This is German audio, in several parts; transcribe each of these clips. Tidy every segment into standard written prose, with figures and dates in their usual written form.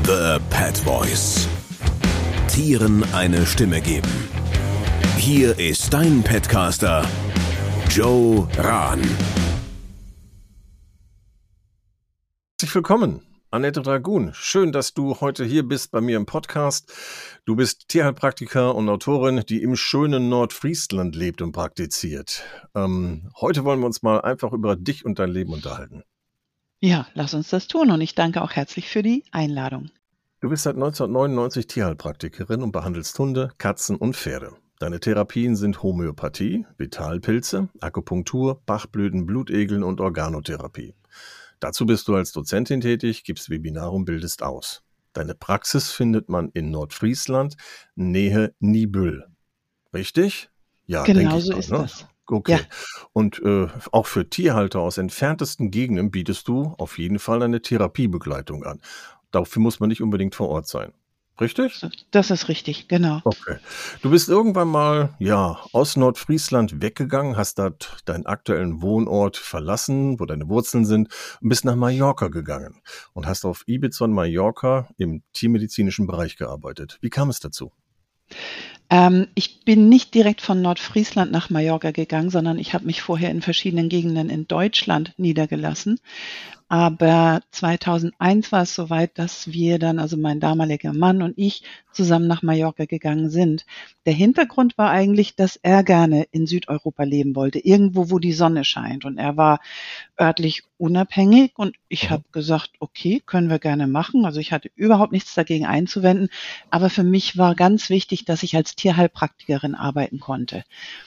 The Pet Voice. Tieren eine Stimme geben. Hier ist dein Petcaster, Joe Rahn. Herzlich willkommen, Annette Dragun. Schön, dass du heute hier bist bei mir im Podcast. Du bist Tierheilpraktiker und Autorin, die im schönen Nordfriesland lebt und praktiziert. Heute wollen wir uns mal einfach über dich und dein Leben unterhalten. Ja, lass uns das tun und ich danke auch herzlich für die Einladung. Du bist seit 1999 Tierheilpraktikerin und behandelst Hunde, Katzen und Pferde. Deine Therapien sind Homöopathie, Vitalpilze, Akupunktur, Bachblüten, Blutegeln und Organotherapie. Dazu bist du als Dozentin tätig, gibst Webinare und bildest aus. Deine Praxis findet man in Nordfriesland, Nähe Niebüll. Richtig? Ja, genau so ist das. Okay. Ja. Und auch für Tierhalter aus entferntesten Gegenden bietest du auf jeden Fall eine Therapiebegleitung an. Dafür muss man nicht unbedingt vor Ort sein. Richtig? Das ist richtig, genau. Okay. Du bist irgendwann mal, aus Nordfriesland weggegangen, hast dort deinen aktuellen Wohnort verlassen, wo deine Wurzeln sind, und bist nach Mallorca gegangen und hast auf Ibiza und Mallorca im tiermedizinischen Bereich gearbeitet. Wie kam es dazu? Ich bin nicht direkt von Nordfriesland nach Mallorca gegangen, sondern ich habe mich vorher in verschiedenen Gegenden in Deutschland niedergelassen. Aber 2001 war es soweit, dass wir dann, also mein damaliger Mann und ich, zusammen nach Mallorca gegangen sind. Der Hintergrund war eigentlich, dass er gerne in Südeuropa leben wollte, irgendwo, wo die Sonne scheint. Und er war örtlich unabhängig und ich habe gesagt, okay, können wir gerne machen. Also ich hatte überhaupt nichts dagegen einzuwenden. Aber für mich war ganz wichtig, dass ich als Tierheilpraktikerin arbeiten konnte.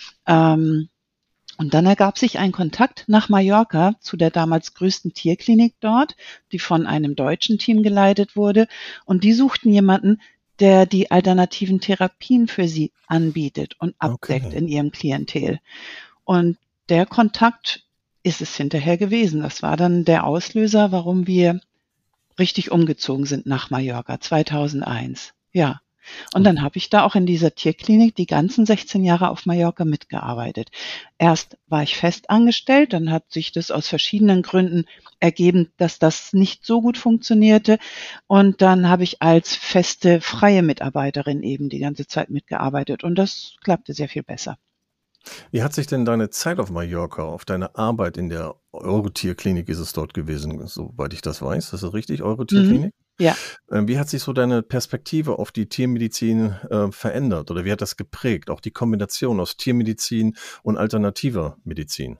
Und dann ergab sich ein Kontakt nach Mallorca zu der damals größten Tierklinik dort, die von einem deutschen Team geleitet wurde. Und die suchten jemanden, der die alternativen Therapien für sie anbietet und abdeckt in ihrem Klientel. Und der Kontakt ist es hinterher gewesen. Das war dann der Auslöser, warum wir richtig umgezogen sind nach Mallorca 2001. Ja. Und dann habe ich da auch in dieser Tierklinik die ganzen 16 Jahre auf Mallorca mitgearbeitet. Erst war ich fest angestellt, dann hat sich das aus verschiedenen Gründen ergeben, dass das nicht so gut funktionierte. Und dann habe ich als feste freie Mitarbeiterin eben die ganze Zeit mitgearbeitet und das klappte sehr viel besser. Wie hat sich denn deine Zeit auf Mallorca, auf deine Arbeit in der Eurotierklinik ist es dort gewesen, soweit ich das weiß? Das ist richtig, Eurotierklinik? Ja. Wie hat sich so deine Perspektive auf die Tiermedizin verändert oder wie hat das geprägt, auch die Kombination aus Tiermedizin und alternativer Medizin?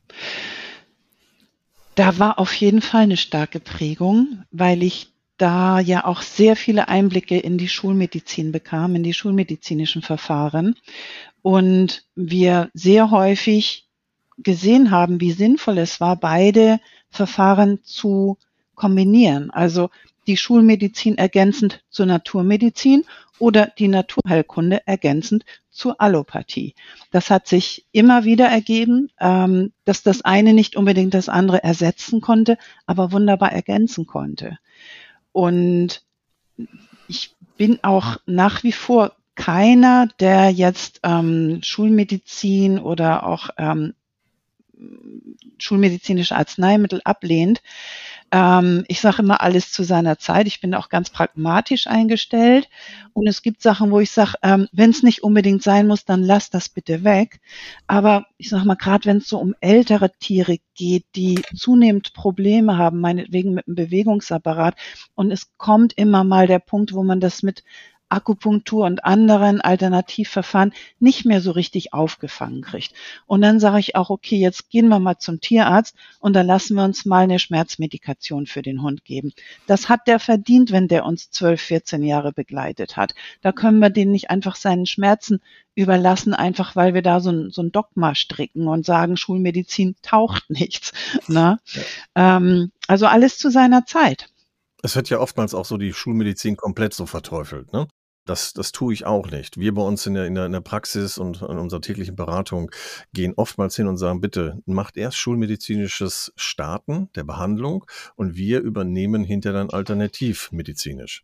Da war auf jeden Fall eine starke Prägung, weil ich da ja auch sehr viele Einblicke in die Schulmedizin bekam, in die schulmedizinischen Verfahren und wir sehr häufig gesehen haben, wie sinnvoll es war, beide Verfahren zu kombinieren. Also die Schulmedizin ergänzend zur Naturmedizin oder die Naturheilkunde ergänzend zur Allopathie. Das hat sich immer wieder ergeben, dass das eine nicht unbedingt das andere ersetzen konnte, aber wunderbar ergänzen konnte. Und ich bin auch nach wie vor keiner, der jetzt Schulmedizin oder auch schulmedizinische Arzneimittel ablehnt. Ich sage immer alles zu seiner Zeit. Ich bin auch ganz pragmatisch eingestellt. Und es gibt Sachen, wo ich sage, wenn es nicht unbedingt sein muss, dann lass das bitte weg. Aber ich sage mal, gerade wenn es so um ältere Tiere geht, die zunehmend Probleme haben, meinetwegen mit dem Bewegungsapparat. Und es kommt immer mal der Punkt, wo man das mit Akupunktur und anderen Alternativverfahren nicht mehr so richtig aufgefangen kriegt. Und dann sage ich auch, okay, jetzt gehen wir mal zum Tierarzt und dann lassen wir uns mal eine Schmerzmedikation für den Hund geben. Das hat der verdient, wenn der uns 12, 14 Jahre begleitet hat. Da können wir den nicht einfach seinen Schmerzen überlassen, einfach weil wir da so ein Dogma stricken und sagen, Schulmedizin taucht nichts. Ne? Ja. Also alles zu seiner Zeit. Es wird ja oftmals auch so die Schulmedizin komplett so verteufelt, ne? Das tue ich auch nicht. Wir bei uns in der Praxis und in unserer täglichen Beratung gehen oftmals hin und sagen, bitte macht erst schulmedizinisches Starten der Behandlung und wir übernehmen hinterher dann alternativmedizinisch.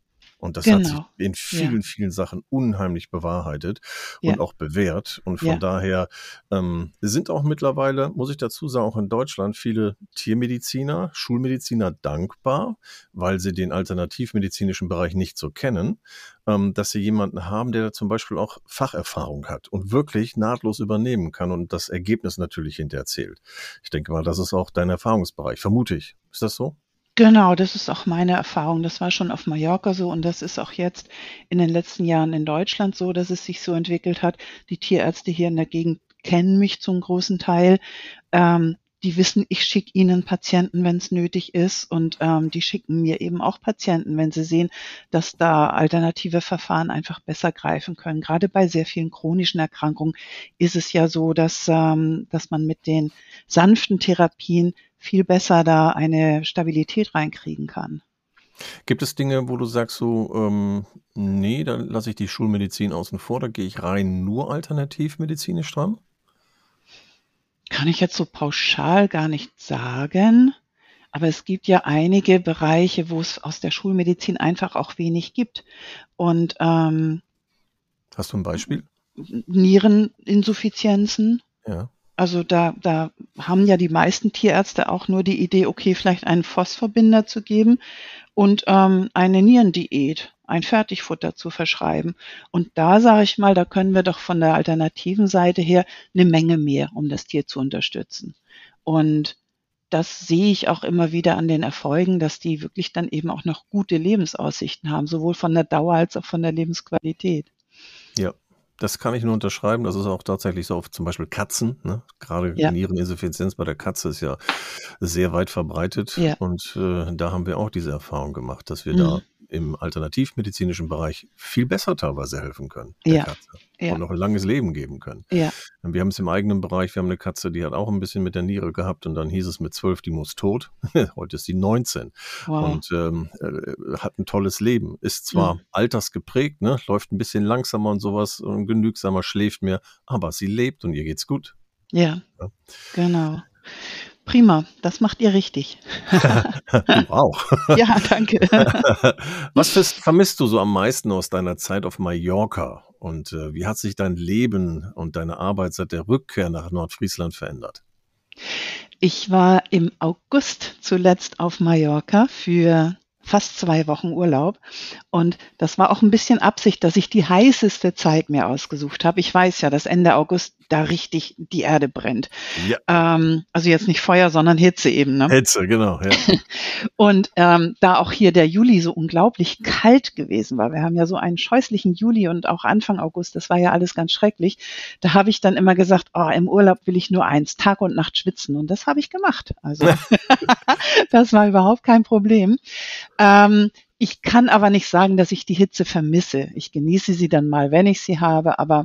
Und das hat sich Genau. in Ja, vielen, vielen Sachen unheimlich bewahrheitet ja, und auch bewährt. Und von ja. daher sind auch mittlerweile, muss ich dazu sagen, auch in Deutschland viele Tiermediziner, Schulmediziner dankbar, weil sie den alternativmedizinischen Bereich nicht so kennen, dass sie jemanden haben, der zum Beispiel auch Facherfahrung hat und wirklich nahtlos übernehmen kann und das Ergebnis natürlich hinterher zählt. Ich denke mal, das ist auch dein Erfahrungsbereich, vermute ich. Ist das so? Genau, das ist auch meine Erfahrung. Das war schon auf Mallorca so und das ist auch jetzt in den letzten Jahren in Deutschland so, dass es sich so entwickelt hat. Die Tierärzte hier in der Gegend kennen mich zum großen Teil. Die wissen, ich schicke ihnen Patienten, wenn es nötig ist und die schicken mir eben auch Patienten, wenn sie sehen, dass da alternative Verfahren einfach besser greifen können. Gerade bei sehr vielen chronischen Erkrankungen ist es ja so, dass man mit den sanften Therapien viel besser da eine Stabilität reinkriegen kann. Gibt es Dinge, wo du sagst so, nee, da lasse ich die Schulmedizin außen vor, da gehe ich rein nur alternativmedizinisch dran? Kann ich jetzt so pauschal gar nicht sagen, aber es gibt ja einige Bereiche, wo es aus der Schulmedizin einfach auch wenig gibt. Und Hast du ein Beispiel? Niereninsuffizienzen, Ja. also da haben ja die meisten Tierärzte auch nur die Idee, okay, vielleicht einen Phosphorbinder zu geben und eine Nierendiät, ein Fertigfutter zu verschreiben. Und da sage ich mal, da können wir doch von der alternativen Seite her eine Menge mehr, um das Tier zu unterstützen. Und das sehe ich auch immer wieder an den Erfolgen, dass die wirklich dann eben auch noch gute Lebensaussichten haben, sowohl von der Dauer als auch von der Lebensqualität. Ja, das kann ich nur unterschreiben. Das ist auch tatsächlich so auf zum Beispiel Katzen, ne? Gerade Ja, Niereninsuffizienz bei der Katze ist ja sehr weit verbreitet ja, und da haben wir auch diese Erfahrung gemacht, dass wir da mhm, im alternativmedizinischen Bereich viel besser teilweise helfen können, der ja, Katze ja, und noch ein langes Leben geben können. ja, Und wir haben es im eigenen Bereich, wir haben eine Katze, die hat auch ein bisschen mit der Niere gehabt und dann hieß es mit 12, die muss tot. Heute ist die 19 wow. und hat ein tolles Leben. Ist Mhm. zwar altersgeprägt, ne, läuft ein bisschen langsamer und sowas und genügsamer, schläft mehr, aber sie lebt und ihr geht's gut. Ja, Ja. genau. Prima, das macht ihr richtig. Du auch. Ja, danke. Was vermisst du so am meisten aus deiner Zeit auf Mallorca? Und wie hat sich dein Leben und deine Arbeit seit der Rückkehr nach Nordfriesland verändert? Ich war im August zuletzt auf Mallorca für fast 2 Wochen Urlaub und das war auch ein bisschen Absicht, dass ich die heißeste Zeit mir ausgesucht habe. Ich weiß ja, dass Ende August da richtig die Erde brennt. Ja, Also jetzt nicht Feuer, sondern Hitze eben, ne? Hetze, genau, ja. Und da auch hier der Juli so unglaublich kalt gewesen war, wir haben ja so einen scheußlichen Juli und auch Anfang August, das war ja alles ganz schrecklich. Da habe ich dann immer gesagt, oh, im Urlaub will ich nur eins, Tag und Nacht schwitzen. Und das habe ich gemacht. Also das war überhaupt kein Problem. Ich kann aber nicht sagen, dass ich die Hitze vermisse. Ich genieße sie dann mal, wenn ich sie habe, aber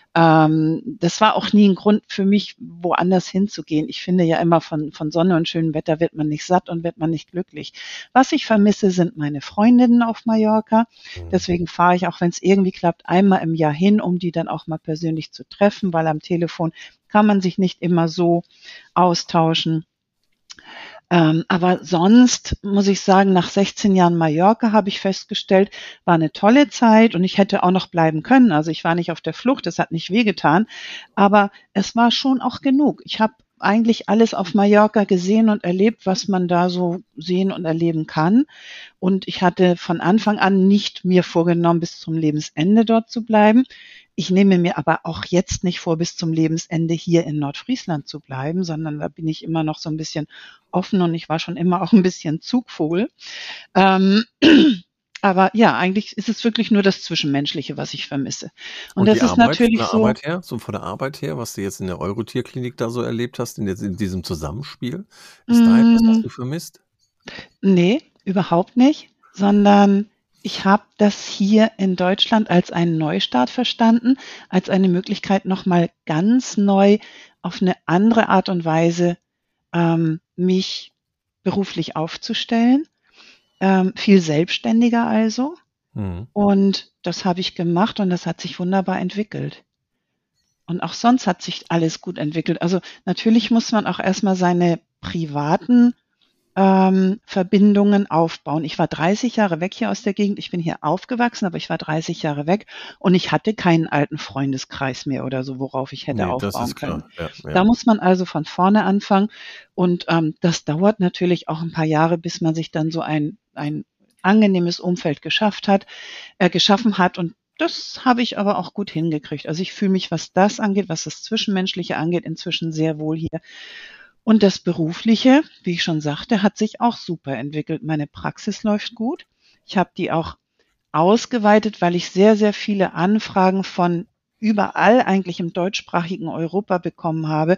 das war auch nie ein Grund für mich, woanders hinzugehen. Ich finde ja immer, von Sonne und schönem Wetter wird man nicht satt und wird man nicht glücklich. Was ich vermisse, sind meine Freundinnen auf Mallorca. Mhm. Deswegen fahre ich, auch wenn es irgendwie klappt, einmal im Jahr hin, um die dann auch mal persönlich zu treffen, weil am Telefon kann man sich nicht immer so austauschen. Aber sonst muss ich sagen, nach 16 Jahren Mallorca habe ich festgestellt, war eine tolle Zeit und ich hätte auch noch bleiben können. Also ich war nicht auf der Flucht, es hat nicht wehgetan, aber es war schon auch genug. Ich habe eigentlich alles auf Mallorca gesehen und erlebt, was man da so sehen und erleben kann. Und ich hatte von Anfang an nicht mir vorgenommen, bis zum Lebensende dort zu bleiben. Ich nehme mir aber auch jetzt nicht vor, bis zum Lebensende hier in Nordfriesland zu bleiben, sondern da bin ich immer noch so ein bisschen offen und ich war schon immer auch ein bisschen Zugvogel. Ähm, aber ja, eigentlich ist es wirklich nur das Zwischenmenschliche, was ich vermisse. Und Und das die ist Arbeit, von natürlich der so, Arbeit her, so von der Arbeit her, was du jetzt in der Eurotierklinik da so erlebt hast, in diesem Zusammenspiel, ist da etwas, was hm, du vermisst? ne, überhaupt nicht, sondern ich habe das hier in Deutschland als einen Neustart verstanden, als eine Möglichkeit, noch mal ganz neu auf eine andere Art und Weise, mich beruflich aufzustellen, viel selbstständiger also. Mhm. Und das habe ich gemacht und das hat sich wunderbar entwickelt. Und auch sonst hat sich alles gut entwickelt. Also, natürlich muss man auch erst mal seine privaten, Verbindungen aufbauen. Ich war 30 Jahre weg hier aus der Gegend. Ich bin hier aufgewachsen, aber ich war 30 Jahre weg und ich hatte keinen alten Freundeskreis mehr oder so, worauf ich hätte Nee, das aufbauen ist klar. können. Ja, Da ja. muss man also von vorne anfangen und das dauert natürlich auch ein paar Jahre, bis man sich dann so ein angenehmes Umfeld geschaffen hat und das habe ich aber auch gut hingekriegt. Also ich fühle mich, was das angeht, was das Zwischenmenschliche angeht, inzwischen sehr wohl hier. Und das Berufliche, wie ich schon sagte, hat sich auch super entwickelt. Meine Praxis läuft gut. Ich habe die auch ausgeweitet, weil ich sehr, sehr viele Anfragen von überall eigentlich im deutschsprachigen Europa bekommen habe.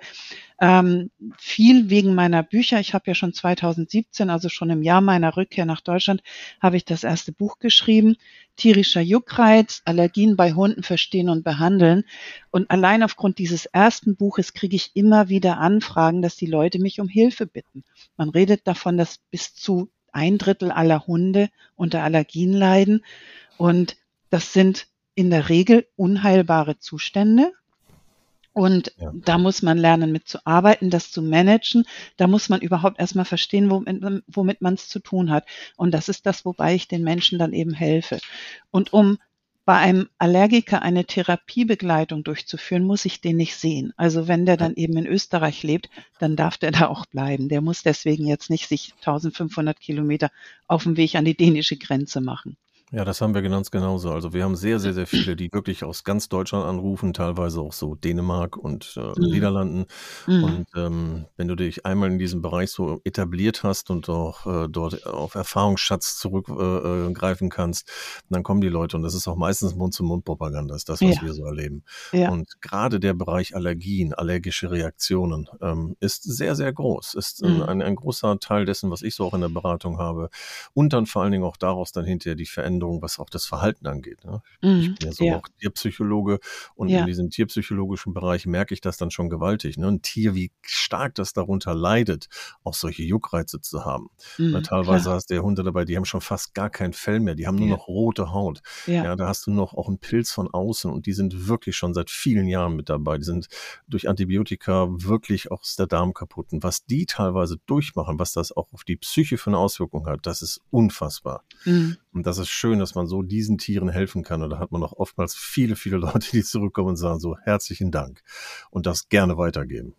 Viel wegen meiner Bücher. Ich habe ja schon 2017, also schon im Jahr meiner Rückkehr nach Deutschland, habe ich das erste Buch geschrieben. Tierischer Juckreiz, Allergien bei Hunden verstehen und behandeln. Und allein aufgrund dieses ersten Buches kriege ich immer wieder Anfragen, dass die Leute mich um Hilfe bitten. Man redet davon, dass bis zu 1/3 aller Hunde unter Allergien leiden. Und das sind in der Regel unheilbare Zustände. Und Ja. da muss man lernen, mit zu arbeiten, das zu managen. Da muss man überhaupt erstmal verstehen, womit man es zu tun hat. Und das ist das, wobei ich den Menschen dann eben helfe. Und um bei einem Allergiker eine Therapiebegleitung durchzuführen, muss ich den nicht sehen. Also wenn der dann eben in Österreich lebt, dann darf der da auch bleiben. Der muss deswegen jetzt nicht sich 1500 Kilometer auf dem Weg an die dänische Grenze machen. Ja, das haben wir ganz genauso. Also wir haben sehr, sehr, sehr viele, die wirklich aus ganz Deutschland anrufen, teilweise auch so Dänemark und Niederlanden. Und wenn du dich einmal in diesem Bereich so etabliert hast und auch dort auf Erfahrungsschatz zurückgreifen kannst, dann kommen die Leute. Und das ist auch meistens Mund-zu-Mund-Propaganda, ist das, was Ja, wir so erleben. ja. Und gerade der Bereich Allergien, allergische Reaktionen ist sehr, sehr groß. Ist ein großer Teil dessen, was ich so auch in der Beratung habe. Und dann vor allen Dingen auch daraus dann hinterher die Veränderung, was auch das Verhalten angeht. Ne? Ich bin ja so auch Tierpsychologe und in diesem tierpsychologischen Bereich merke ich das dann schon gewaltig. Ne? Ein Tier, wie stark das darunter leidet, auch solche Juckreize zu haben. Teilweise hast du ja Hunde dabei, die haben schon fast gar kein Fell mehr, die haben nur noch rote Haut. Ja, da hast du noch auch einen Pilz von außen und die sind wirklich schon seit vielen Jahren mit dabei. Die sind durch Antibiotika wirklich auch der Darm kaputt. Und was die teilweise durchmachen, was das auch auf die Psyche für eine Auswirkung hat, das ist unfassbar. Und das ist schön, dass man so diesen Tieren helfen kann. Und da hat man auch oftmals viele, viele Leute, die zurückkommen und sagen so, herzlichen Dank. Und das gerne weitergeben.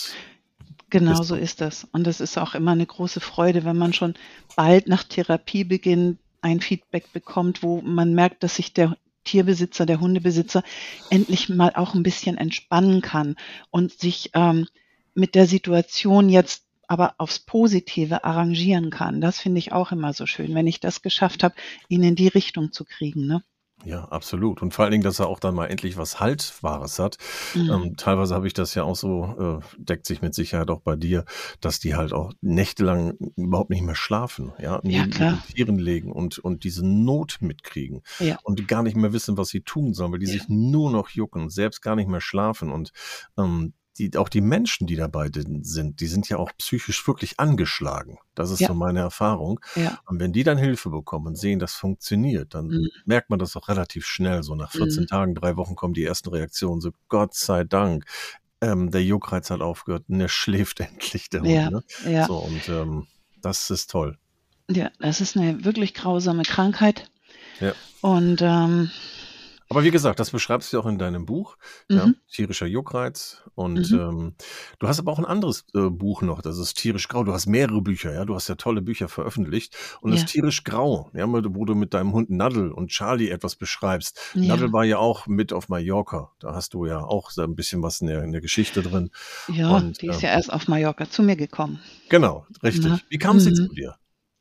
Genau so ist das. Und es ist auch immer eine große Freude, wenn man schon bald nach Therapiebeginn ein Feedback bekommt, wo man merkt, dass sich der Tierbesitzer, der Hundebesitzer endlich mal auch ein bisschen entspannen kann und sich mit der Situation jetzt aber aufs Positive arrangieren kann. Das finde ich auch immer so schön, wenn ich das geschafft habe, ihn in die Richtung zu kriegen. Ne? Ja, absolut. Und vor allen Dingen, dass er auch dann mal endlich was Haltbares hat. Teilweise habe ich das ja auch so, deckt sich mit Sicherheit auch bei dir, dass die halt auch nächtelang überhaupt nicht mehr schlafen, neben ihren Tieren legen und diese Not mitkriegen und gar nicht mehr wissen, was sie tun sollen, weil die sich nur noch jucken und selbst gar nicht mehr schlafen und auch die Menschen, die dabei sind, die sind ja auch psychisch wirklich angeschlagen. Das ist so meine Erfahrung. Und wenn die dann Hilfe bekommen und sehen, das funktioniert, dann merkt man das auch relativ schnell. So nach 14 Tagen, 3 Wochen kommen die ersten Reaktionen. So Gott sei Dank, der Juckreiz hat aufgehört und der schläft endlich, der Hund. Ne? So, und das ist toll. Ja, das ist eine wirklich grausame Krankheit. Ja. Und aber wie gesagt, das beschreibst du auch in deinem Buch, tierischer Juckreiz. Und du hast aber auch ein anderes Buch noch, das ist tierisch grau. Du hast mehrere Bücher, du hast ja tolle Bücher veröffentlicht. Und das ist tierisch grau, wo du mit deinem Hund Nadel und Charlie etwas beschreibst. Nadel war ja auch mit auf Mallorca. Da hast du ja auch so ein bisschen was in der Geschichte drin. Ja, und die ist ja erst auf Mallorca zu mir gekommen. Genau, richtig. Wie kam sie zu dir?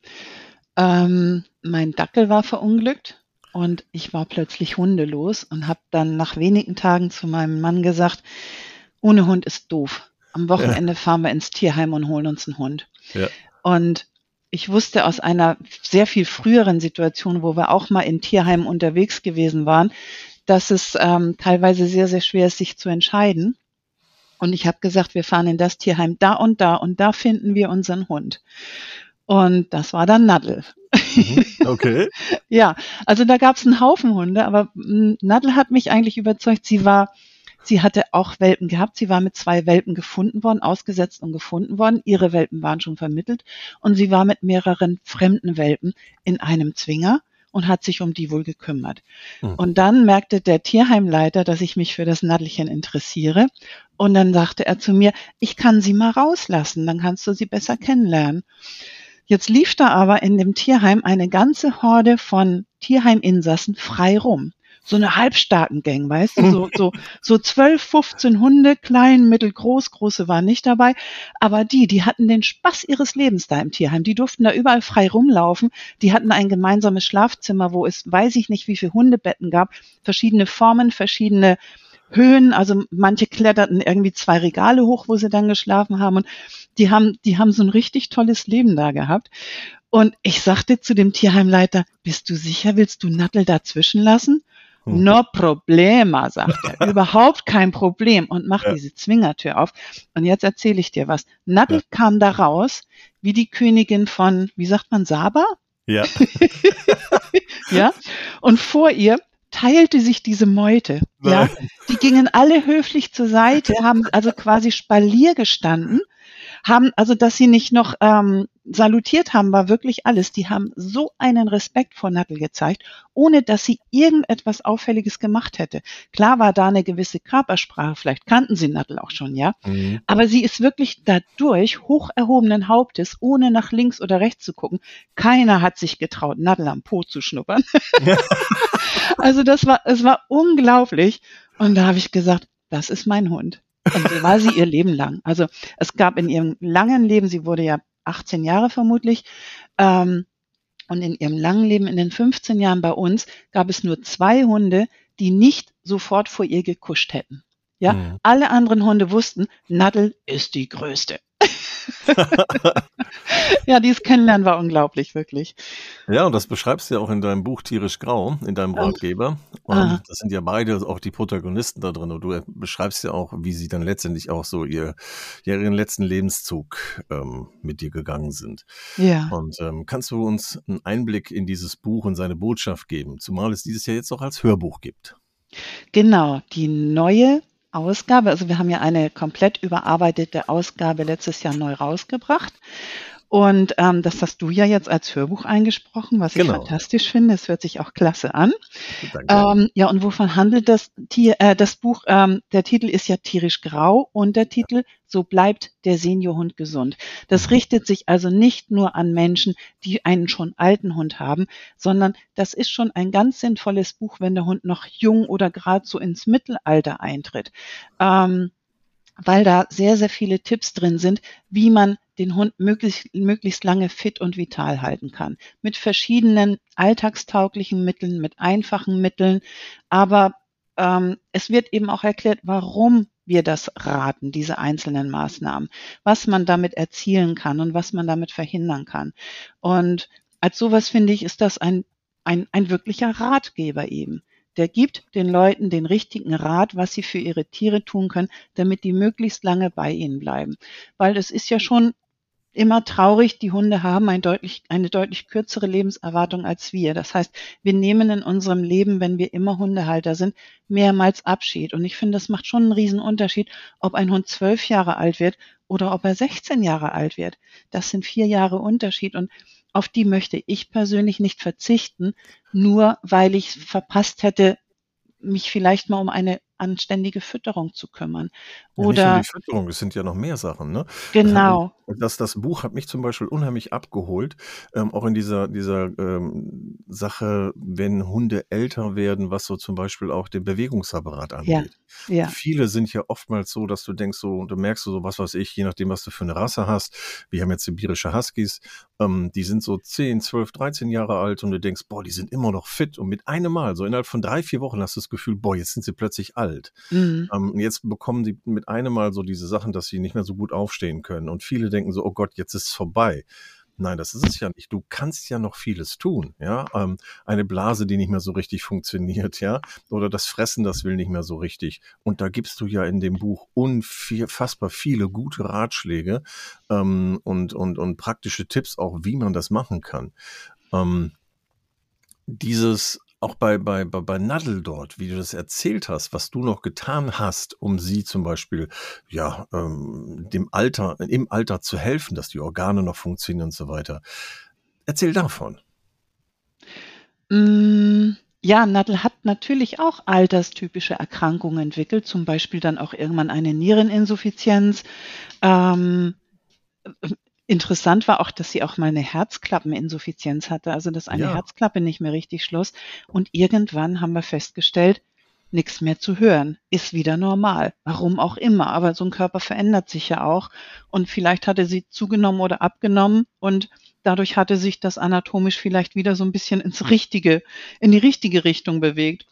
Mein Dackel war verunglückt. Und ich war plötzlich hundelos und habe dann nach wenigen Tagen zu meinem Mann gesagt, ohne Hund ist doof. Am Wochenende fahren wir ins Tierheim und holen uns einen Hund. Ja. Und ich wusste aus einer sehr viel früheren Situation, wo wir auch mal in Tierheimen unterwegs gewesen waren, dass es teilweise sehr, sehr schwer ist, sich zu entscheiden. Und ich habe gesagt, wir fahren in das Tierheim da und da finden wir unseren Hund. Und das war dann Nadel. Okay. Ja, also da gab es einen Haufen Hunde, aber Nadel hat mich eigentlich überzeugt. Sie war Sie hatte auch Welpen gehabt. Sie war mit 2 Welpen gefunden worden, ausgesetzt und gefunden worden. Ihre Welpen waren schon vermittelt und sie war mit mehreren fremden Welpen in einem Zwinger und hat sich um die wohl gekümmert. Hm. Und dann merkte der Tierheimleiter, dass ich mich für das Naddelchen interessiere. Und dann sagte er zu mir, ich kann sie mal rauslassen, dann kannst du sie besser kennenlernen. Jetzt lief da aber in dem Tierheim eine ganze Horde von Tierheiminsassen frei rum. So eine Halbstarken-Gang, weißt du, so 12, 15 Hunde, klein, mittelgroß, große waren nicht dabei. Aber die hatten den Spaß ihres Lebens da im Tierheim. Die durften da überall frei rumlaufen. Die hatten ein gemeinsames Schlafzimmer, wo es, weiß ich nicht, wie viele Hundebetten gab, verschiedene Formen, verschiedene Höhen. Also manche kletterten irgendwie 2 Regale hoch, wo sie dann geschlafen haben. Und die haben so ein richtig tolles Leben da gehabt. Und ich sagte zu dem Tierheimleiter, bist du sicher, willst du Nattel dazwischen lassen? No problema, sagt er. Überhaupt kein Problem. Und macht diese Zwingertür auf. Und jetzt erzähle ich dir was. Nattel kam da raus, wie die Königin von, wie sagt man, Saba? Ja. Ja. Und vor ihr teilte sich diese Meute. Ja. Die gingen alle höflich zur Seite, haben also quasi Spalier gestanden, haben, also dass sie nicht noch salutiert haben, war wirklich alles. Die haben so einen Respekt vor Nattel gezeigt, ohne dass sie irgendetwas Auffälliges gemacht hätte. Klar war da eine gewisse Körpersprache, vielleicht kannten sie Nattel auch schon, ja. Mhm. Aber sie ist wirklich dadurch hoch erhobenen Hauptes, ohne nach links oder rechts zu gucken. Keiner hat sich getraut, Nattel am Po zu schnuppern. Also es war unglaublich. Und da habe ich gesagt, das ist mein Hund. Und so war sie ihr Leben lang. Also es gab in ihrem langen Leben, sie wurde ja 18 Jahre vermutlich, und in ihrem langen Leben, in den 15 Jahren bei uns, gab es nur 2 Hunde, die nicht sofort vor ihr gekuscht hätten. Ja, alle anderen Hunde wussten, Nattel ist die Größte. Ja, dieses Kennenlernen war unglaublich, wirklich. Ja, und das beschreibst du ja auch in deinem Buch Tierisch Grau, in deinem Ratgeber. Das sind ja beide auch die Protagonisten da drin. Und du beschreibst ja auch, wie sie dann letztendlich auch so ihren letzten Lebenszug mit dir gegangen sind. Ja. Und kannst du uns einen Einblick in dieses Buch und seine Botschaft geben? Zumal es dieses Jahr jetzt auch als Hörbuch gibt. Genau, die neue Ausgabe, also wir haben ja eine komplett überarbeitete Ausgabe letztes Jahr neu rausgebracht. Und das hast du ja jetzt als Hörbuch eingesprochen, was ich fantastisch finde. Es hört sich auch klasse an. Danke. Ja, und wovon handelt das Buch? Der Titel ist ja Tierisch Grau und der Titel So bleibt der Seniorhund gesund. Das richtet sich also nicht nur an Menschen, die einen schon alten Hund haben, sondern das ist schon ein ganz sinnvolles Buch, wenn der Hund noch jung oder gerade so ins Mittelalter eintritt. Weil da sehr, sehr viele Tipps drin sind, wie man den Hund möglichst lange fit und vital halten kann. Mit verschiedenen alltagstauglichen Mitteln, mit einfachen Mitteln. Aber es wird eben auch erklärt, warum wir das raten, diese einzelnen Maßnahmen, was man damit erzielen kann und was man damit verhindern kann. Und als sowas, finde ich, ist das ein wirklicher Ratgeber eben. Der gibt den Leuten den richtigen Rat, was sie für ihre Tiere tun können, damit die möglichst lange bei ihnen bleiben. Weil es ist ja schon immer traurig, die Hunde haben eine deutlich kürzere Lebenserwartung als wir. Das heißt, wir nehmen in unserem Leben, wenn wir immer Hundehalter sind, mehrmals Abschied. Und ich finde, das macht schon einen riesen Unterschied, ob ein Hund 12 Jahre alt wird oder ob er 16 Jahre alt wird. Das sind 4 Jahre Unterschied und auf die möchte ich persönlich nicht verzichten, nur weil ich verpasst hätte, mich vielleicht mal um eine anständige Fütterung zu kümmern. Oder nicht nur die Fütterung, es sind ja noch mehr Sachen, ne? Genau. Das Buch hat mich zum Beispiel unheimlich abgeholt, auch in dieser Sache, wenn Hunde älter werden, was so zum Beispiel auch den Bewegungsapparat angeht. Ja. Viele sind ja oftmals so, dass du denkst so, du merkst so, was weiß ich, je nachdem, was du für eine Rasse hast. Wir haben jetzt sibirische Huskies, die sind so 10, 12, 13 Jahre alt und du denkst, boah, die sind immer noch fit und mit einem Mal, so innerhalb von 3, 4 Wochen hast du das Gefühl, boah, jetzt sind sie plötzlich alt. Jetzt bekommen sie mit einem Mal so diese Sachen, dass sie nicht mehr so gut aufstehen können und viele denken so, oh Gott, jetzt ist es vorbei. Nein, das ist es ja nicht. Du kannst ja noch vieles tun, ja. Eine Blase, die nicht mehr so richtig funktioniert, ja. Oder das Fressen, das will nicht mehr so richtig. Und da gibst du ja in dem Buch unfassbar viele gute Ratschläge und praktische Tipps auch, wie man das machen kann. Dieses auch bei Nadel dort, wie du das erzählt hast, was du noch getan hast, um sie zum Beispiel, ja, im Alter zu helfen, dass die Organe noch funktionieren und so weiter. Erzähl davon. Ja, Nadel hat natürlich auch alterstypische Erkrankungen entwickelt, zum Beispiel dann auch irgendwann eine Niereninsuffizienz. Ähm, Interessant war auch, dass sie auch mal eine Herzklappeninsuffizienz hatte, also dass eine Ja, Herzklappe nicht mehr richtig schloss. Und irgendwann haben wir festgestellt, nichts mehr zu hören, ist wieder normal. Warum auch immer, aber so ein Körper verändert sich ja auch. Und vielleicht hatte sie zugenommen oder abgenommen und dadurch hatte sich das anatomisch vielleicht wieder so ein bisschen in die richtige Richtung bewegt.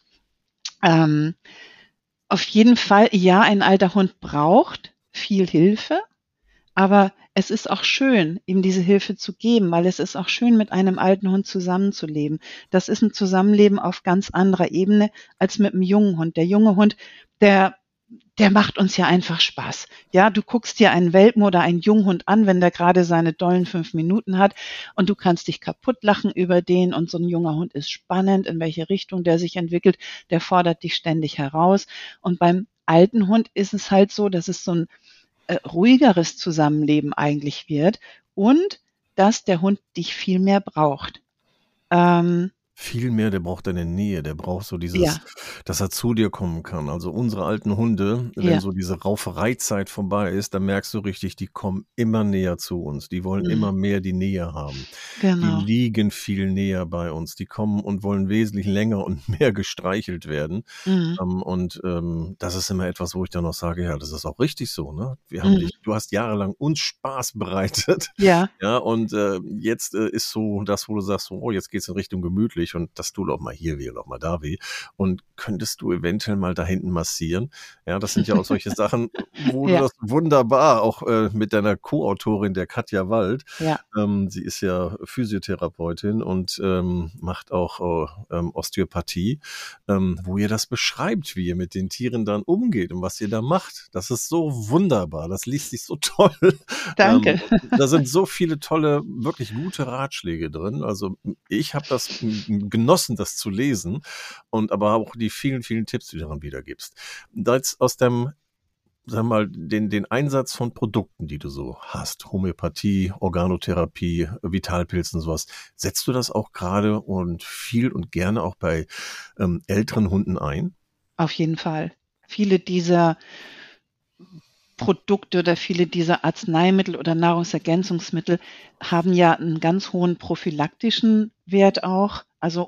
Ähm, auf jeden Fall, ja, ein alter Hund braucht viel Hilfe, aber es ist auch schön, ihm diese Hilfe zu geben, weil es ist auch schön, mit einem alten Hund zusammenzuleben. Das ist ein Zusammenleben auf ganz anderer Ebene als mit einem jungen Hund. Der junge Hund, der der macht uns ja einfach Spaß. Ja, du guckst dir einen Welpen oder einen Junghund an, wenn der gerade seine dollen 5 Minuten hat und du kannst dich kaputt lachen über den und so ein junger Hund ist spannend, in welche Richtung der sich entwickelt, der fordert dich ständig heraus. Und beim alten Hund ist es halt so, dass es so ein ruhigeres Zusammenleben eigentlich wird und dass der Hund dich viel mehr braucht. Ähm, viel mehr, der braucht deine Nähe, der braucht so dieses, ja, dass er zu dir kommen kann. Also unsere alten Hunde, wenn ja, so diese Raufereizeit vorbei ist, dann merkst du richtig, die kommen immer näher zu uns. Die wollen mhm, immer mehr die Nähe haben. Die genau. liegen viel näher bei uns. Die kommen und wollen wesentlich länger und mehr gestreichelt werden. Mhm, Das ist immer etwas, wo ich dann noch sage, ja, das ist auch richtig so, ne? mhm, Du hast jahrelang uns Spaß bereitet. ja. Ja, und jetzt ist so das, wo du sagst, so, oh, jetzt geht's in Richtung gemütlich und das tut auch mal hier weh und auch mal da weh. Und könntest du eventuell mal da hinten massieren? Ja, das sind ja auch solche Sachen, wo du Ja, das wunderbar auch mit deiner Co-Autorin, der Katja Wald, ja. sie ist ja Physiotherapeutin und macht auch Osteopathie, wo ihr das beschreibt, wie ihr mit den Tieren dann umgeht und was ihr da macht. Das ist so wunderbar, das liest sich so toll. Danke. Da sind so viele tolle, wirklich gute Ratschläge drin. Also ich habe das genossen, das zu lesen und aber auch die vielen, vielen Tipps, die du daran wiedergibst. Da jetzt aus dem, sag mal, den Einsatz von Produkten, die du so hast, Homöopathie, Organotherapie, Vitalpilzen, sowas, setzt du das auch gerade und viel und gerne auch bei älteren Hunden ein? Auf jeden Fall. Viele dieser Produkte oder viele dieser Arzneimittel oder Nahrungsergänzungsmittel haben ja einen ganz hohen prophylaktischen Wert auch, also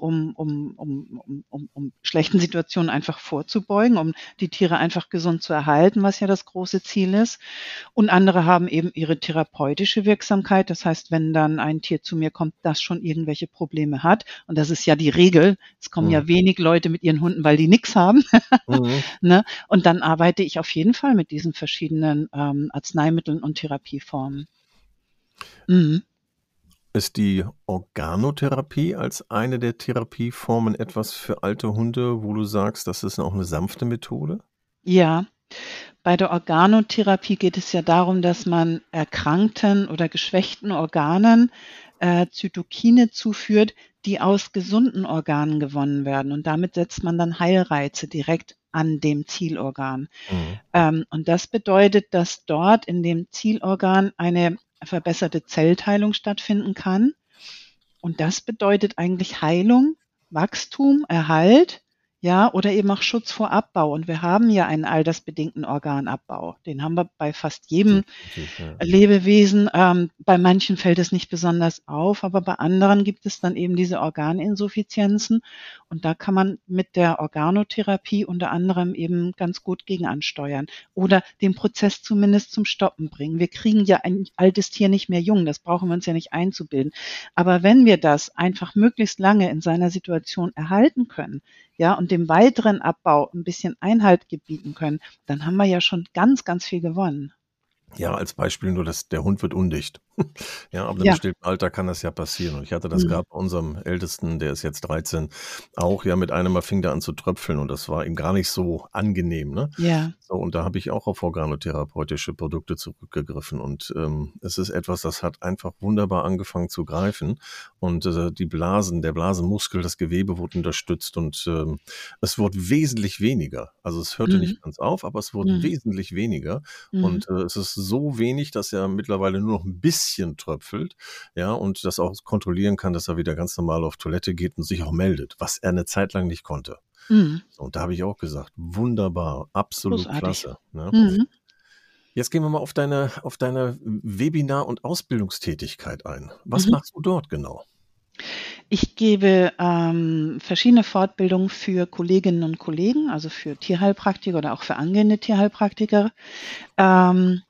um schlechten Situationen einfach vorzubeugen, um die Tiere einfach gesund zu erhalten, was ja das große Ziel ist. Und andere haben eben ihre therapeutische Wirksamkeit. Das heißt, wenn dann ein Tier zu mir kommt, das schon irgendwelche Probleme hat, und das ist ja die Regel, es kommen Mhm. ja wenig Leute mit ihren Hunden, weil die nichts haben, Mhm. ne? Und dann arbeite ich auf jeden Fall mit diesen verschiedenen Arzneimitteln und Therapieformen. Mhm. Ist die Organotherapie als eine der Therapieformen etwas für alte Hunde, wo du sagst, das ist auch eine sanfte Methode? Ja, bei der Organotherapie geht es ja darum, dass man erkrankten oder geschwächten Organen Zytokine zuführt, die aus gesunden Organen gewonnen werden. Und damit setzt man dann Heilreize direkt an dem Zielorgan. Mhm. Und das bedeutet, dass dort in dem Zielorgan eine verbesserte Zellteilung stattfinden kann. Und das bedeutet eigentlich Heilung, Wachstum, Erhalt, ja, oder eben auch Schutz vor Abbau. Und wir haben ja einen altersbedingten Organabbau. Den haben wir bei fast jedem Definitiv, ja. Lebewesen. Bei manchen fällt es nicht besonders auf, aber bei anderen gibt es dann eben diese Organinsuffizienzen. Und da kann man mit der Organotherapie unter anderem eben ganz gut gegen ansteuern oder den Prozess zumindest zum Stoppen bringen. Wir kriegen ja ein altes Tier nicht mehr jung, das brauchen wir uns ja nicht einzubilden. Aber wenn wir das einfach möglichst lange in seiner Situation erhalten können, ja, und dem weiteren Abbau ein bisschen Einhalt gebieten können, dann haben wir ja schon ganz, ganz viel gewonnen. Ja, als Beispiel nur, dass der Hund wird undicht. Ja, ab einem Ja. bestimmten Alter kann das ja passieren. Und ich hatte das Mhm. gerade bei unserem Ältesten, der ist jetzt 13, auch. Ja, mit einem Mal fing der an zu tröpfeln und das war ihm gar nicht so angenehm, ne? Ja. So, und da habe ich auch auf organotherapeutische Produkte zurückgegriffen. Und es ist etwas, das hat einfach wunderbar angefangen zu greifen. Und die Blasen, der Blasenmuskel, das Gewebe wurde unterstützt und es wurde wesentlich weniger. Also es hörte Mhm. nicht ganz auf, aber es wurde Mhm. wesentlich weniger. Mhm. Und es ist so wenig, dass er mittlerweile nur noch ein bisschen tröpfelt, ja, und das auch kontrollieren kann, dass er wieder ganz normal auf Toilette geht und sich auch meldet, was er eine Zeit lang nicht konnte. Mhm. So, und da habe ich auch gesagt, wunderbar, absolut Großartig. klasse, ne? Mhm. Jetzt gehen wir mal auf deine Webinar und Ausbildungstätigkeit ein. Was Mhm. machst du dort genau? Ich gebe verschiedene Fortbildungen für Kolleginnen und Kollegen, also für Tierheilpraktiker oder auch für angehende Tierheilpraktiker. Ähm,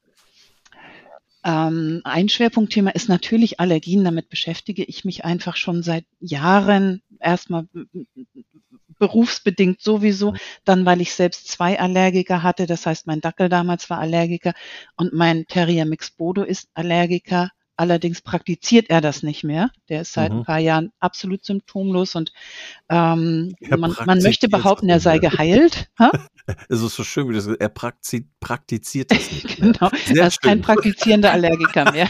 ein Schwerpunktthema ist natürlich Allergien. Damit beschäftige ich mich einfach schon seit Jahren. Erstmal berufsbedingt sowieso, Mhm. dann weil ich selbst 2 Allergiker hatte. Das heißt, mein Dackel damals war Allergiker und mein Terrier Mix Bodo ist Allergiker. Allerdings praktiziert er das nicht mehr. Der ist seit ein Mhm. paar Jahren absolut symptomlos und Er man möchte praktiziert es behaupten, er nicht sei mehr. geheilt. Ha? Es ist so schön, wie er praktiziert es nicht mehr. Genau, er Sehr ist kein schön. praktizierender Allergiker mehr.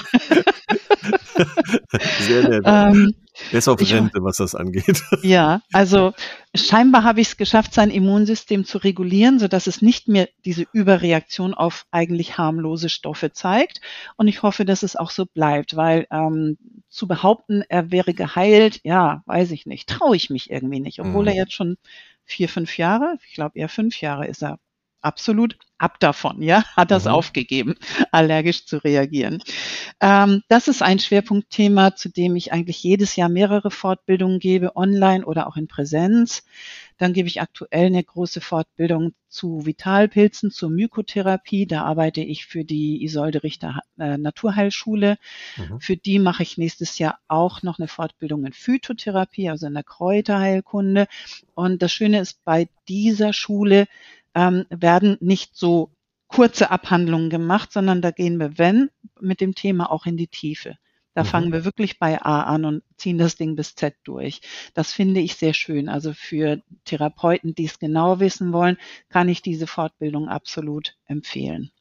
Sehr nett. Ähm, Er ist auf ich Rente, was das angeht. Ja, also scheinbar habe ich es geschafft, sein Immunsystem zu regulieren, sodass es nicht mehr diese Überreaktion auf eigentlich harmlose Stoffe zeigt. Und ich hoffe, dass es auch so bleibt, weil zu behaupten, er wäre geheilt, ja, weiß ich nicht, traue ich mich irgendwie nicht. Obwohl er Mhm. jetzt schon 4, 5 Jahre, ich glaube eher 5 Jahre ist er absolut ab davon, ja, hat das Mhm. aufgegeben, allergisch zu reagieren. Das ist ein Schwerpunktthema, zu dem ich eigentlich jedes Jahr mehrere Fortbildungen gebe, online oder auch in Präsenz. Dann gebe ich aktuell eine große Fortbildung zu Vitalpilzen, zur Mykotherapie. Da arbeite ich für die Isolde Richter Naturheilschule. Mhm. Für die mache ich nächstes Jahr auch noch eine Fortbildung in Phytotherapie, also in der Kräuterheilkunde. Und das Schöne ist, bei dieser Schule werden nicht so kurze Abhandlungen gemacht, sondern da gehen wir, wenn, mit dem Thema auch in die Tiefe. Da Mhm. fangen wir wirklich bei A an und ziehen das Ding bis Z durch. Das finde ich sehr schön. Also für Therapeuten, die es genau wissen wollen, kann ich diese Fortbildung absolut empfehlen.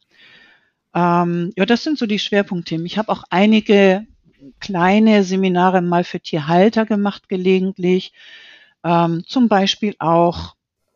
Ja, das sind so die Schwerpunktthemen. Ich habe auch einige kleine Seminare mal für Tierhalter gemacht gelegentlich. Zum Beispiel auch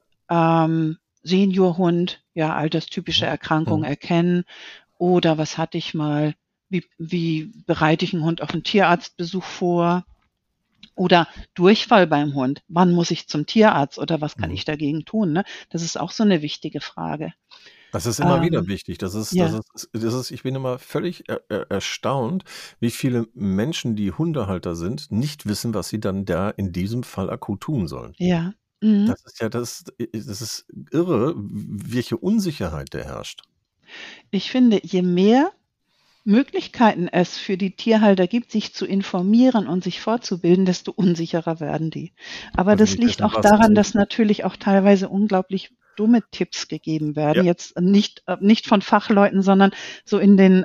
Seniorhund, ja, alterstypische Erkrankungen Mhm. erkennen. Oder was hatte ich mal? Wie bereite ich einen Hund auf einen Tierarztbesuch vor? Oder Durchfall beim Hund. Wann muss ich zum Tierarzt oder was kann Mhm. ich dagegen tun? Ne? Das ist auch so eine wichtige Frage. Das ist immer wieder Ähm, wichtig. ja, Ich bin immer völlig erstaunt, wie viele Menschen, die Hundehalter sind, nicht wissen, was sie dann da in diesem Fall akut tun sollen. ja. Mhm. Das ist irre, welche Unsicherheit der herrscht. Ich finde, je mehr Möglichkeiten es für die Tierhalter gibt, sich zu informieren und sich fortzubilden, desto unsicherer werden die. Aber Weil sie das nicht liegt wissen, auch was es daran, ist. dass natürlich auch teilweise unglaublich dumme Tipps gegeben werden. Ja. Jetzt nicht von Fachleuten, sondern so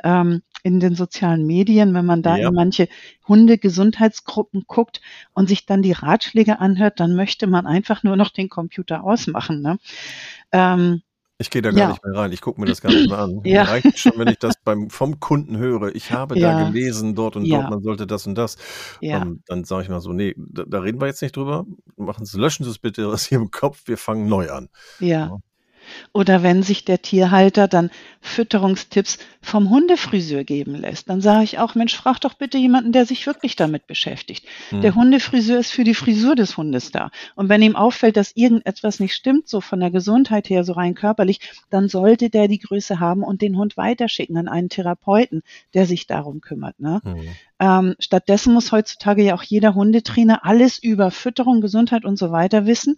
in den sozialen Medien, wenn man da Ja. in manche Hundegesundheitsgruppen guckt und sich dann die Ratschläge anhört, dann möchte man einfach nur noch den Computer ausmachen. Ne? Ähm, Ich gehe da gar ja, nicht mehr rein. Ich gucke mir das gar nicht mehr an. Mir ja, reicht schon, wenn ich das vom Kunden höre. Ich habe da ja, gelesen, dort und dort, ja, man sollte das und das. ja. Dann sage ich mal so, nee, da reden wir jetzt nicht drüber. Löschen Sie es bitte aus Ihrem Kopf. Wir fangen neu an. Ja. Ja. Oder wenn sich der Tierhalter dann Fütterungstipps vom Hundefriseur geben lässt, dann sage ich auch, Mensch, frag doch bitte jemanden, der sich wirklich damit beschäftigt. Der Hm. Hundefriseur ist für die Frisur des Hundes da. Und wenn ihm auffällt, dass irgendetwas nicht stimmt, so von der Gesundheit her, so rein körperlich, dann sollte der die Größe haben und den Hund weiterschicken an einen Therapeuten, der sich darum kümmert. Ne? Stattdessen muss heutzutage ja auch jeder Hundetrainer alles über Fütterung, Gesundheit und so weiter wissen.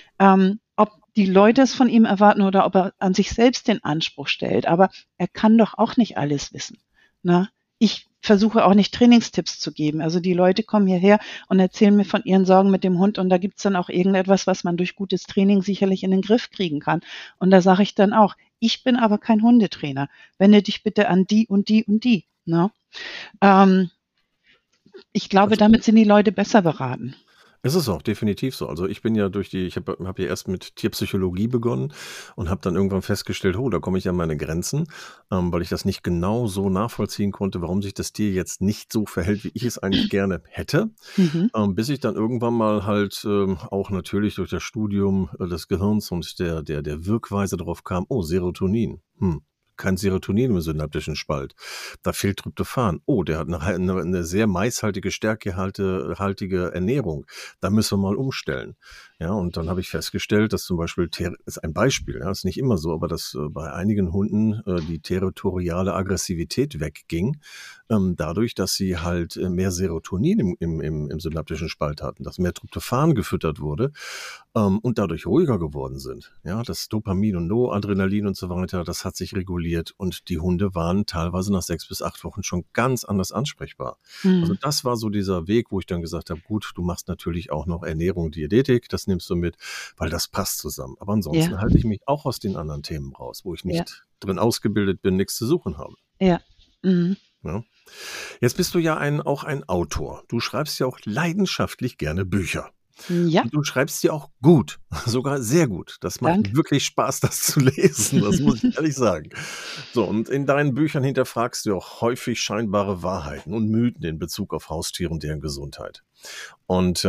Ob die Leute es von ihm erwarten oder ob er an sich selbst den Anspruch stellt. Aber er kann doch auch nicht alles wissen. Ne? Ich versuche auch nicht Trainingstipps zu geben. Also die Leute kommen hierher und erzählen mir von ihren Sorgen mit dem Hund und da gibt's dann auch irgendetwas, was man durch gutes Training sicherlich in den Griff kriegen kann. Und da sage ich dann auch, ich bin aber kein Hundetrainer. Wende dich bitte an die und die und die. Ne? Ähm, Ich glaube, damit sind die Leute besser beraten. Es ist auch definitiv so. Also ich bin ja ich habe ja erst mit Tierpsychologie begonnen und habe dann irgendwann festgestellt, da komme ich an meine Grenzen, weil ich das nicht genau so nachvollziehen konnte, warum sich das Tier jetzt nicht so verhält, wie ich es eigentlich gerne hätte. Mhm. Bis ich dann irgendwann mal halt auch natürlich durch das Studium des Gehirns und der Wirkweise darauf kam, Serotonin. Kein Serotonin im synaptischen Spalt. Da fehlt Tryptophan. Der hat eine sehr maishaltige, stärkehaltige Ernährung. Da müssen wir mal umstellen. Ja, und dann habe ich festgestellt, dass zum Beispiel, ist ein Beispiel, ja, ist nicht immer so, aber dass bei einigen Hunden die territoriale Aggressivität wegging, dadurch, dass sie halt mehr Serotonin im synaptischen Spalt hatten, dass mehr Tryptophan gefüttert wurde und dadurch ruhiger geworden sind. Ja, das Dopamin und Noradrenalin und so weiter, das hat sich reguliert und die Hunde waren teilweise nach 6 bis 8 Wochen schon ganz anders ansprechbar. Also das war so dieser Weg, wo ich dann gesagt habe, gut, du machst natürlich auch noch Ernährung, Diätetik, das nimmst du mit, weil das passt zusammen. Aber ansonsten Ja, halte ich mich auch aus den anderen Themen raus, wo ich ja, nicht drin ausgebildet bin, nichts zu suchen habe. ja. Mhm. Ja. Jetzt bist du ja auch ein Autor. Du schreibst ja auch leidenschaftlich gerne Bücher. Ja, Und du schreibst ja auch gut, sogar sehr gut. Das macht danke. wirklich Spaß, das zu lesen, das muss ich ehrlich sagen. So, und in deinen Büchern hinterfragst du auch häufig scheinbare Wahrheiten und Mythen in Bezug auf Haustiere und deren Gesundheit. Und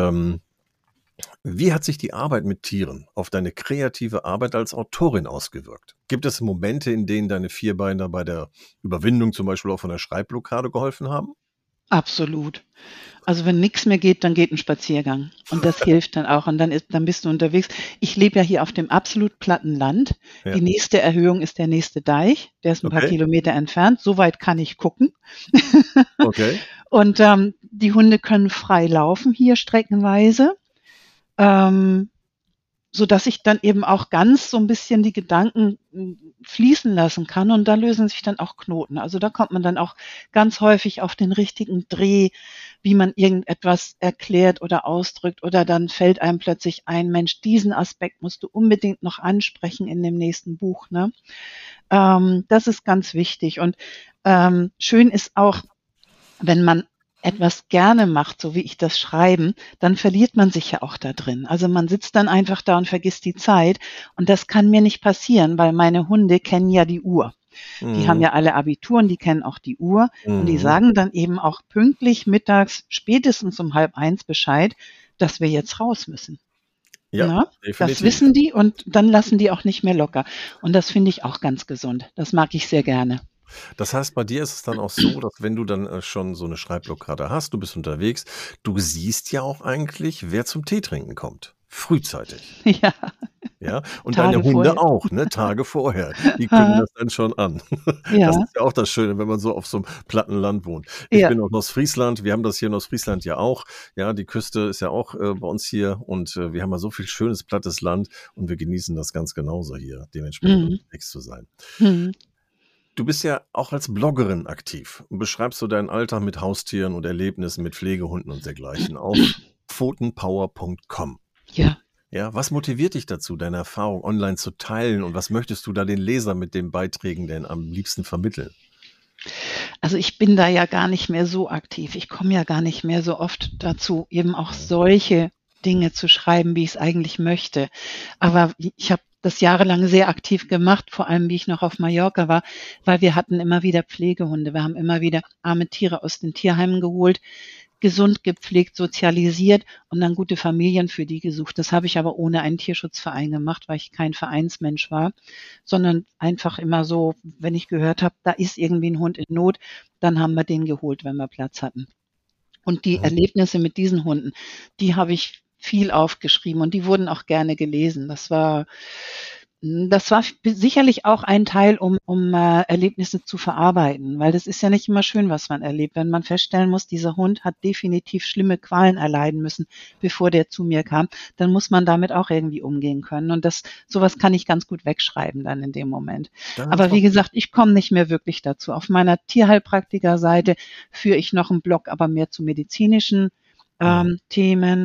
wie hat sich die Arbeit mit Tieren auf deine kreative Arbeit als Autorin ausgewirkt? Gibt es Momente, in denen deine Vierbeiner bei der Überwindung zum Beispiel auch von der Schreibblockade geholfen haben? Absolut. Also wenn nichts mehr geht, dann geht ein Spaziergang. Und das hilft dann auch. Und dann bist du unterwegs. Ich lebe ja hier auf dem absolut platten Land. Ja, Die nächste Erhöhung ist der nächste Deich. Der ist ein paar okay, Kilometer entfernt. So weit kann ich gucken. okay. Und die Hunde können frei laufen hier streckenweise. Ähm, so dass ich dann eben auch ganz so ein bisschen die Gedanken fließen lassen kann und da lösen sich dann auch Knoten. Also da kommt man dann auch ganz häufig auf den richtigen Dreh, wie man irgendetwas erklärt oder ausdrückt oder dann fällt einem plötzlich ein, Mensch, diesen Aspekt musst du unbedingt noch ansprechen in dem nächsten Buch, ne? Das ist ganz wichtig und schön ist auch, wenn man etwas gerne macht, so wie ich das Schreiben, dann verliert man sich ja auch da drin. Also man sitzt dann einfach da und vergisst die Zeit. Und das kann mir nicht passieren, weil meine Hunde kennen ja die Uhr. Die haben Mhm. ja alle Abitur und die kennen auch die Uhr. Und die Mhm. sagen dann eben auch pünktlich mittags, spätestens um 12:30 Bescheid, dass wir jetzt raus müssen. Ja, Na, das definitiv. wissen die und dann lassen die auch nicht mehr locker. Und das finde ich auch ganz gesund. Das mag ich sehr gerne. Das heißt, bei dir ist es dann auch so, dass wenn du dann schon so eine Schreibblockade hast, du bist unterwegs, du siehst ja auch eigentlich, wer zum Teetrinken kommt. Frühzeitig. Ja, Ja, und deine Tage Hunde vorher. auch, ne, Tage vorher. Die kündigen das dann schon an. Das Ja, ist ja auch das Schöne, wenn man so auf so 'nem platten Land wohnt. Ich ja. bin aus Ostfriesland, wir haben das hier in Ostfriesland ja auch. Ja, die Küste ist ja auch bei uns hier und wir haben ja so viel schönes plattes Land und wir genießen das ganz genauso hier, dementsprechend Mhm. unterwegs zu sein. Mhm. Du bist ja auch als Bloggerin aktiv und beschreibst so deinen Alltag mit Haustieren und Erlebnissen mit Pflegehunden und dergleichen auf pfotenpower.com. Ja. Ja, was motiviert dich dazu, deine Erfahrung online zu teilen und was möchtest du da den Leser mit den Beiträgen denn am liebsten vermitteln? Also, ich bin da ja gar nicht mehr so aktiv. Ich komme ja gar nicht mehr so oft dazu, eben auch solche Dinge zu schreiben, wie ich's eigentlich möchte. Aber ich habe das jahrelang sehr aktiv gemacht, vor allem, wie ich noch auf Mallorca war, weil wir hatten immer wieder Pflegehunde. Wir haben immer wieder arme Tiere aus den Tierheimen geholt, gesund gepflegt, sozialisiert und dann gute Familien für die gesucht. Das habe ich aber ohne einen Tierschutzverein gemacht, weil ich kein Vereinsmensch war, sondern einfach immer so, wenn ich gehört habe, da ist irgendwie ein Hund in Not, dann haben wir den geholt, wenn wir Platz hatten. Und die Mhm. Erlebnisse mit diesen Hunden, die habe ich viel aufgeschrieben und die wurden auch gerne gelesen. Das war sicherlich auch ein Teil, um Erlebnisse zu verarbeiten, weil das ist ja nicht immer schön, was man erlebt. Wenn man feststellen muss, dieser Hund hat definitiv schlimme Qualen erleiden müssen, bevor der zu mir kam, dann muss man damit auch irgendwie umgehen können. Und sowas kann ich ganz gut wegschreiben dann in dem Moment. Das ist Aber wie auch gesagt, ich komme nicht mehr wirklich dazu. Auf meiner Tierheilpraktiker-Seite führe ich noch einen Blog, aber mehr zu medizinischen mhm. Themen.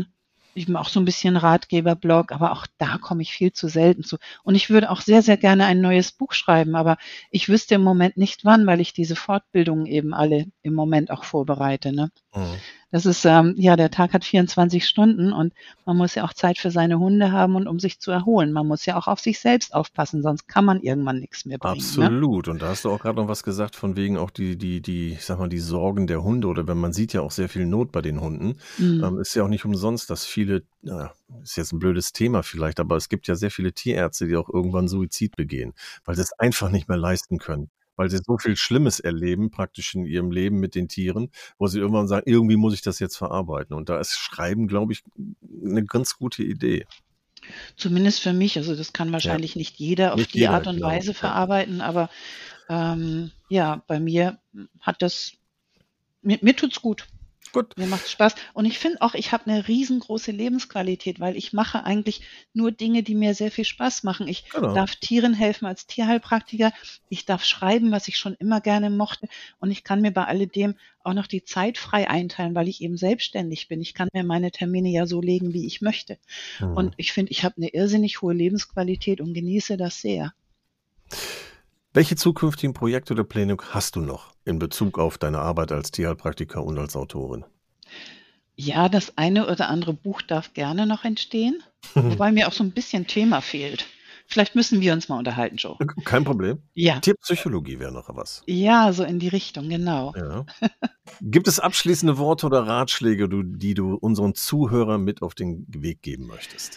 eben auch so ein bisschen Ratgeberblog, aber auch da komme ich viel zu selten zu. Und ich würde auch sehr, sehr gerne ein neues Buch schreiben, aber ich wüsste im Moment nicht wann, weil ich diese Fortbildungen eben alle im Moment auch vorbereite, ne? Mhm. Das ist, der Tag hat 24 Stunden und man muss ja auch Zeit für seine Hunde haben und um sich zu erholen. Man muss ja auch auf sich selbst aufpassen, sonst kann man irgendwann nichts mehr bringen, ne? Absolut. Und da hast du auch gerade noch was gesagt von wegen auch ich sag mal, die Sorgen der Hunde oder wenn man sieht ja auch sehr viel Not bei den Hunden. Ist ja auch nicht umsonst, dass viele, ist jetzt ein blödes Thema vielleicht, aber es gibt ja sehr viele Tierärzte, die auch irgendwann Suizid begehen, weil sie es einfach nicht mehr leisten können. Weil sie so viel Schlimmes erleben, praktisch in ihrem Leben mit den Tieren, wo sie irgendwann sagen, irgendwie muss ich das jetzt verarbeiten. Und da ist Schreiben, glaube ich, eine ganz gute Idee. Zumindest für mich. Also das kann wahrscheinlich nicht jeder auf Nicht die jeder, Art und genau, Weise ja. verarbeiten, aber bei mir hat das, mir tut's gut. Gut. Mir macht's Spaß. Und ich finde auch, ich habe eine riesengroße Lebensqualität, weil ich mache eigentlich nur Dinge, die mir sehr viel Spaß machen. Ich Genau. darf Tieren helfen als Tierheilpraktiker. Ich darf schreiben, was ich schon immer gerne mochte. Und ich kann mir bei alledem auch noch die Zeit frei einteilen, weil ich eben selbstständig bin. Ich kann mir meine Termine ja so legen, wie ich möchte. Und ich finde, ich habe eine irrsinnig hohe Lebensqualität und genieße das sehr. Welche zukünftigen Projekte oder Pläne hast du noch in Bezug auf deine Arbeit als Tierheilpraktiker und als Autorin? Ja, das eine oder andere Buch darf gerne noch entstehen, wobei mir auch so ein bisschen Thema fehlt. Vielleicht müssen wir uns mal unterhalten, Joe. Kein Problem. Ja. Tierpsychologie wäre noch was. Ja, so in die Richtung, genau. Ja. Gibt es abschließende Worte oder Ratschläge, die du unseren Zuhörern mit auf den Weg geben möchtest?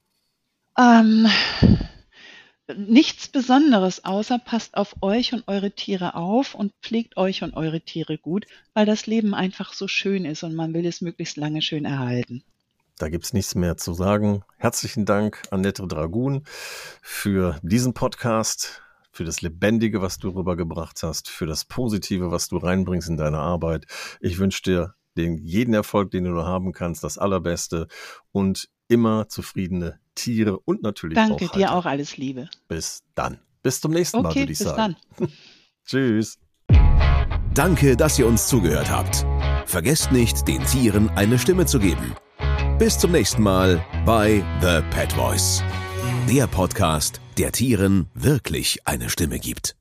Nichts Besonderes, außer passt auf euch und eure Tiere auf und pflegt euch und eure Tiere gut, weil das Leben einfach so schön ist und man will es möglichst lange schön erhalten. Da gibt's nichts mehr zu sagen. Herzlichen Dank, Annette Dragun, für diesen Podcast, für das Lebendige, was du rübergebracht hast, für das Positive, was du reinbringst in deine Arbeit. Ich wünsche dir jeden Erfolg, den du nur haben kannst, das Allerbeste und immer zufriedene Tiere und natürlich Danke, auch dir auch alles Liebe. Bis dann. Bis zum nächsten Mal, Okay, würde ich bis sagen. dann. Tschüss. Danke, dass ihr uns zugehört habt. Vergesst nicht, den Tieren eine Stimme zu geben. Bis zum nächsten Mal bei The Pet Voice. Der Podcast, der Tieren wirklich eine Stimme gibt.